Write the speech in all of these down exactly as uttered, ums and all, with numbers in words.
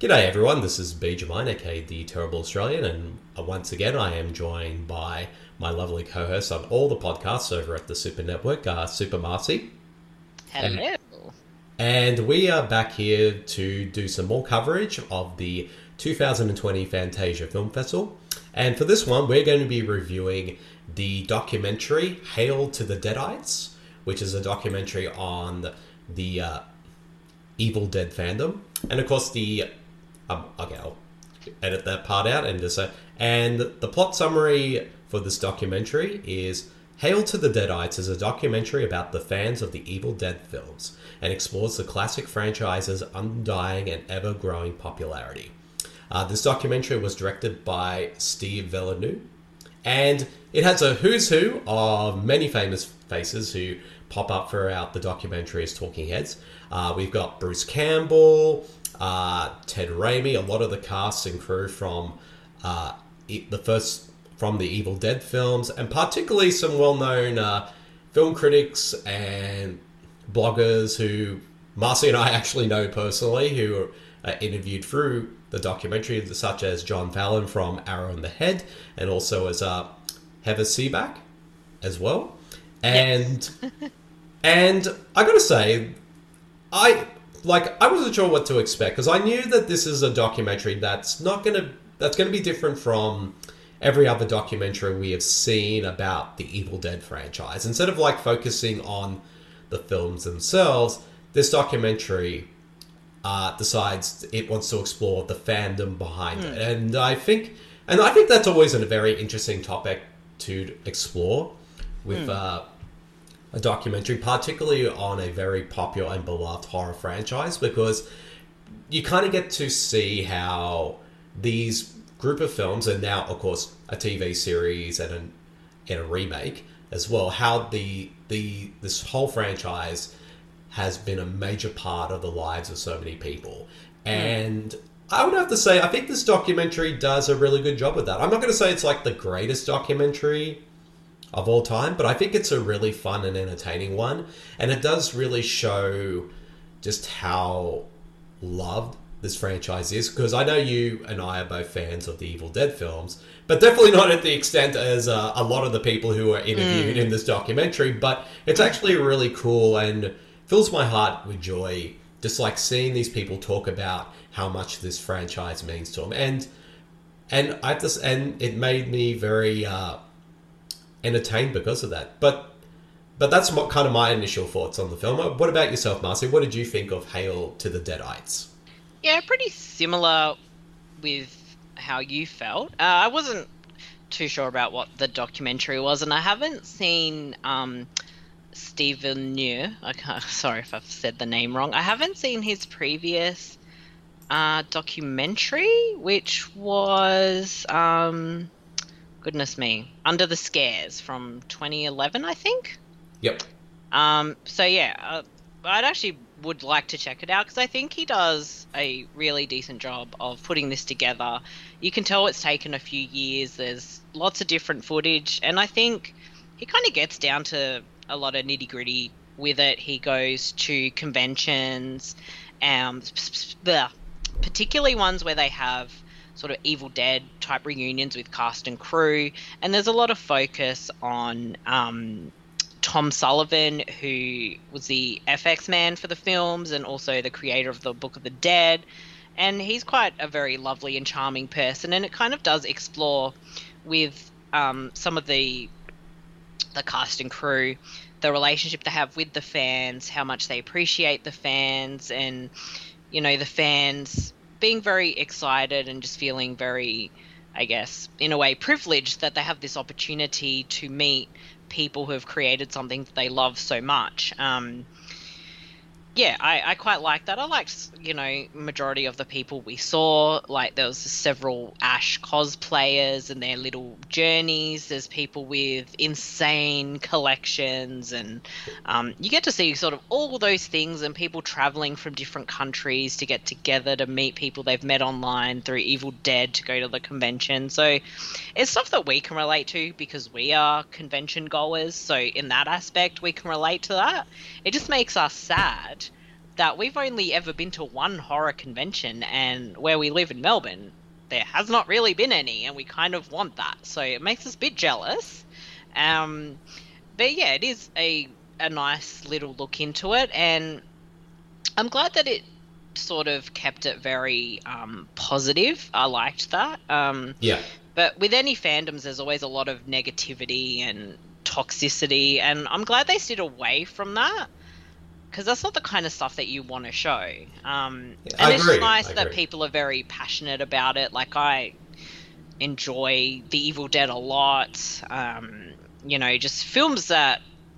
G'day everyone, this is B. Jamine, aka The Terrible Australian, and uh, once again I am joined by my lovely co-hosts on all the podcasts over at the Super Network, uh, Super Marcy. Hello. And, and we are back here to do some more coverage of the two thousand twenty Fantasia Film Festival. And for this one, we're going to be reviewing the documentary Hail to the Deadites, which is a documentary on the, the uh, Evil Dead fandom. And of course the... Um, okay, I'll edit that part out and just say... And the plot summary for this documentary is... Hail to the Deadites is a documentary about the fans of the Evil Dead films and explores the classic franchise's undying and ever-growing popularity. Uh, this documentary was directed by Steve Villeneuve, and it has a who's who of many famous faces who pop up throughout the documentary as talking heads. Uh, we've got Bruce Campbell, uh, Ted Raimi, a lot of the cast and crew from uh, e- the first from the Evil Dead films, and particularly some well-known uh, film critics and bloggers who Marcy and I actually know personally, who are uh, interviewed through the documentary, such as John Fallon from Arrow in the Head, and also as uh, Heather Seaback as well. And Yes. and I gotta say, I like I wasn't sure what to expect because I knew that this is a documentary that's not gonna that's gonna be different from every other documentary we have seen about the Evil Dead franchise. Instead of like focusing on the films themselves, this documentary uh, decides it wants to explore the fandom behind Mm. it, and I think, and I think that's always a very interesting topic to explore with Mm. uh, a documentary, particularly on a very popular and beloved horror franchise, because you kind of get to see how these group of films, and now of course a T V series and an, and a remake as well, how the the this whole franchise has been a major part of the lives of so many people. And I would have to say, I think this documentary does a really good job with that. I'm not going to say it's like the greatest documentary of all time, but I think it's a really fun and entertaining one. And it does really show just how loved this franchise is, because I know you and I are both fans of the Evil Dead films, but definitely not at the extent as uh, a lot of the people who are interviewed in this documentary. But it's actually really cool and fills my heart with joy, just like seeing these people talk about how much this franchise means to them. And and I just and it made me very uh, entertained because of that. But but that's what kind of my initial thoughts on the film. What about yourself, Marcy? What did you think of Hail to the Deadites? Yeah, pretty similar with how you felt. Uh, I wasn't too sure about what the documentary was, and I haven't seen um, Stephen New. I can't, sorry if I've said the name wrong. I haven't seen his previous uh, documentary, which was, um, goodness me, Under the Scares from twenty eleven, I think. Yep. Um, so yeah, uh, I'd actually would like to check it out because I think he does a really decent job of putting this together. You can tell it's taken a few years. There's lots of different footage, and I think he kind of gets down to a lot of nitty gritty with it. He goes to conventions, um, bleh, particularly ones where they have sort of Evil Dead type reunions with cast and crew, and there's a lot of focus on um, Tom Sullivan, who was the F X man for the films and also the creator of the Book of the Dead. And he's quite a very lovely and charming person. And it kind of does explore with um, some of the the cast and crew, the relationship they have with the fans, how much they appreciate the fans, and, you know, the fans being very excited and just feeling very, I guess, in a way, privileged that they have this opportunity to meet people who have created something that they love so much. Um, yeah, I, I quite like that. I liked, you know, majority of the people we saw. Like, there was several Ash cosplayers and their little journeys. There's people with insane collections, and um, you get to see sort of all those things, and people traveling from different countries to get together to meet people they've met online through Evil Dead to go to the convention. So it's stuff that we can relate to because we are convention goers. So in that aspect, we can relate to that. It just makes us sad that we've only ever been to one horror convention, and where we live in Melbourne, there has not really been any, and we kind of want that. So it makes us a bit jealous. Um, but yeah, it is a a nice little look into it, and I'm glad that it sort of kept it very um, positive. I liked that. Um, Yeah. But with any fandoms, there's always a lot of negativity and toxicity, and I'm glad they stayed away from that, because that's not the kind of stuff that you want to show. Um, Yeah, and I it's agree, nice I that agree. people are very passionate about it. Like, I enjoy The Evil Dead a lot. Um, you know, just films that,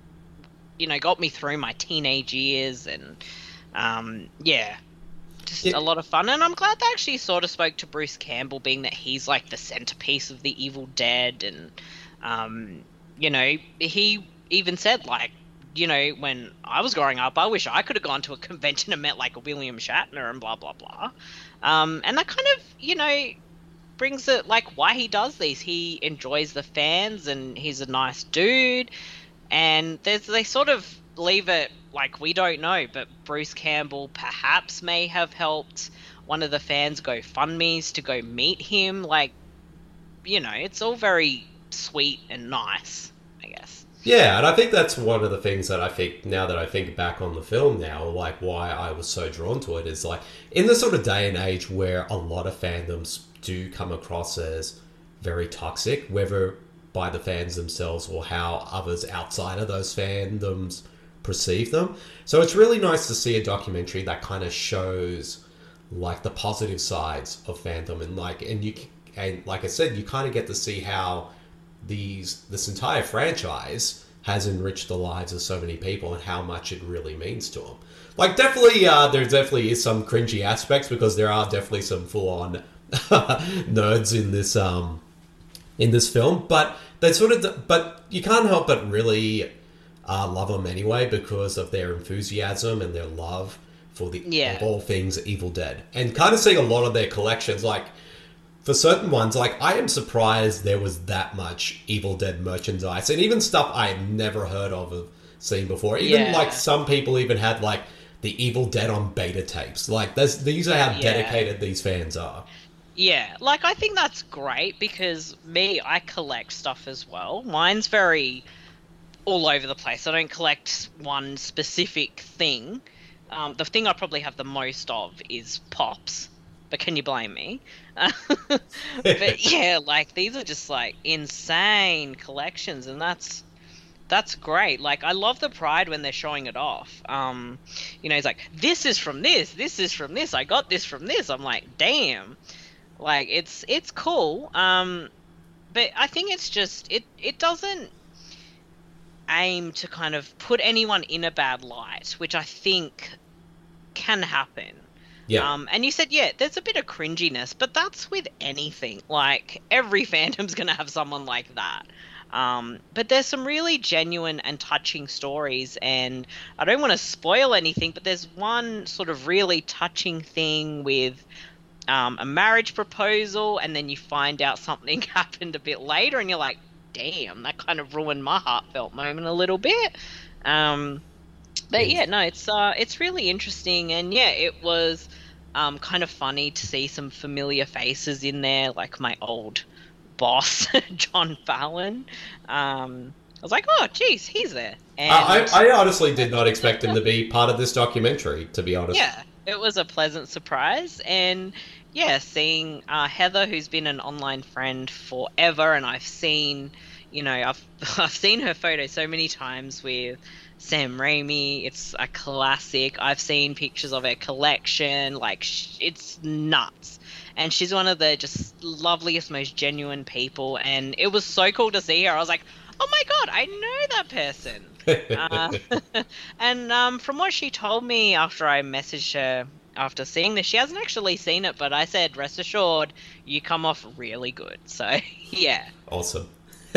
you know, got me through my teenage years, and um, yeah, just Yeah. a lot of fun. And I'm glad they actually sort of spoke to Bruce Campbell, being that he's like the centerpiece of The Evil Dead. And um, you know, he even said, like, you know, when I was growing up, I wish I could have gone to a convention and met like William Shatner and blah blah blah. Um, and that kind of, you know, brings it like why he does these. He enjoys the fans, and he's a nice dude. And there's they sort of leave it like we don't know, but Bruce Campbell perhaps may have helped one of the fans GoFundMe's to go meet him. Like, you know, it's all very sweet and nice, I guess. Yeah, and I think that's one of the things that I think, now that I think back on the film now, like why I was so drawn to it is like, in the sort of day and age where a lot of fandoms do come across as very toxic, whether by the fans themselves or how others outside of those fandoms perceive them. So it's really nice to see a documentary that kind of shows like the positive sides of fandom, and like and you and like I said, you kind of get to see how these this entire franchise has enriched the lives of so many people and how much it really means to them. Like, definitely, uh, there definitely is some cringy aspects, because there are definitely some full-on nerds in this um in this film, but they sort of but you can't help but really uh, love them anyway, because of their enthusiasm and their love for the Yeah. of all things Evil Dead, and kind of seeing a lot of their collections. Like, for certain ones, like, I am surprised there was that much Evil Dead merchandise, and even stuff I had never heard of or seen before. Even Yeah. like some people even had like the Evil Dead on beta tapes. Like, there's, these are how Yeah. dedicated these fans are. Yeah, like, I think that's great, because me, I collect stuff as well. Mine's very all over the place. I don't collect one specific thing. Um, the thing I probably have the most of is Pops, but can you blame me? But yeah, like, these are just like insane collections, and that's that's great. Like, I love the pride when they're showing it off. Um, you know, it's like, this is from this, this is from this, I got this from this. I'm like, damn. Like, it's it's cool. Um, but I think it's just it it doesn't aim to kind of put anyone in a bad light, which I think can happen. Yeah. Um, and you said, yeah, there's a bit of cringiness, but that's with anything. Like, every fandom's going to have someone like that. Um, but there's some really genuine and touching stories, and I don't want to spoil anything, but there's one sort of really touching thing with um, a marriage proposal, and then you find out something happened a bit later, and you're like, damn, that kind of ruined my heartfelt moment a little bit. Um, but yeah, no, it's uh, it's really interesting, and yeah, it was um, kind of funny to see some familiar faces in there, like my old boss, John Fallon. Um, I was like, oh, geez, he's there. And I, I honestly did not expect him to be part of this documentary, to be honest. yeah, it was a pleasant surprise. And yeah, seeing uh, Heather, who's been an online friend forever, and I've seen, you know, I've I've seen her photo so many times with Sam Raimi. It's a classic. I've seen pictures of her collection. Like, sh- it's nuts. And she's one of the just loveliest, most genuine people. And it was so cool to see her. I was like, oh my God, I know that person. uh, and um, from what she told me after I messaged her after seeing this, she hasn't actually seen it, but I said, rest assured, you come off really good. So, yeah. Awesome.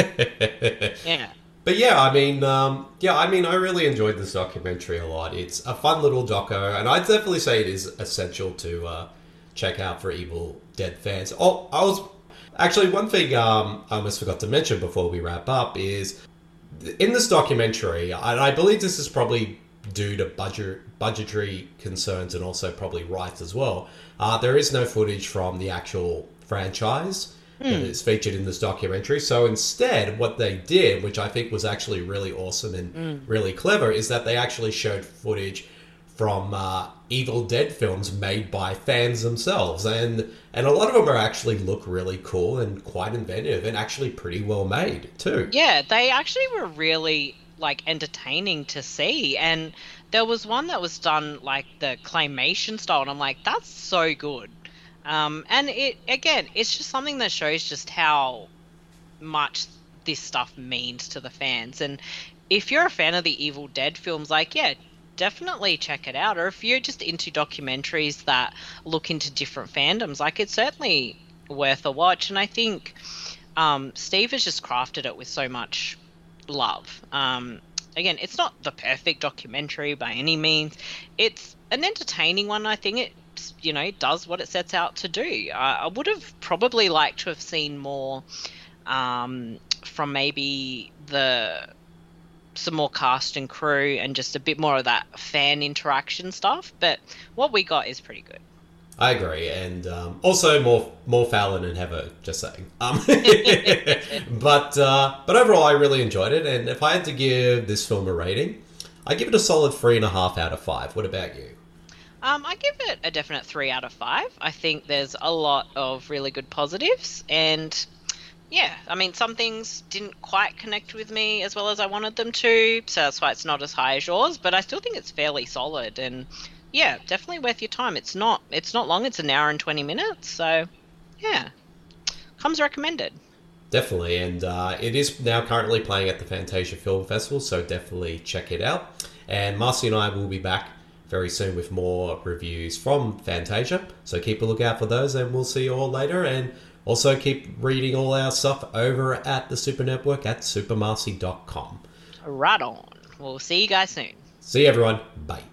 Yeah. But yeah, I mean, um, yeah, I mean, I really enjoyed this documentary a lot. It's a fun little doco, and I'd definitely say it is essential to uh, check out for Evil Dead fans. Oh, I was actually one thing um, I almost forgot to mention before we wrap up is in this documentary, and I believe this is probably due to budget budgetary concerns and also probably rights as well, uh, there is no footage from the actual franchise that is featured in this documentary. So instead, what they did, which I think was actually really awesome and Mm. really clever, is that they actually showed footage from uh, Evil Dead films made by fans themselves, and and a lot of them are actually look really cool and quite inventive and actually pretty well made too. Yeah, they actually were really like entertaining to see, and there was one that was done like the claymation style, and I'm like, that's so good. Um, and it again, it's just something that shows just how much this stuff means to the fans. And if you're a fan of the Evil Dead films, like, yeah, definitely check it out. Or if you're just into documentaries that look into different fandoms, like, it's certainly worth a watch. And I think um, Steve has just crafted it with so much love. Um, again, it's not the perfect documentary by any means. It's an entertaining one. I think it, you know, does what it sets out to do. I, I would have probably liked to have seen more um, from maybe the some more cast and crew and just a bit more of that fan interaction stuff. But what we got is pretty good. I agree, and um, also more more Fallon and Heather. Just saying. Um, but uh, but overall, I really enjoyed it, and if I had to give this film a rating, I give it a solid three and a half out of five. What about you? Um, I give it a definite three out of five. I think there's a lot of really good positives, and yeah, I mean, some things didn't quite connect with me as well as I wanted them to, so that's why it's not as high as yours, but I still think it's fairly solid, and yeah, definitely worth your time. It's not it's not long, it's an hour and twenty minutes, so yeah, comes recommended. Definitely, and uh, it is now currently playing at the Fantasia Film Festival, so definitely check it out. And Marcy and I will be back very soon with more reviews from Fantasia, so keep a lookout for those, and we'll see you all later. And also keep reading all our stuff over at the Super Network at super marcy dot com. Right on. We'll see you guys soon. See you, everyone. Bye.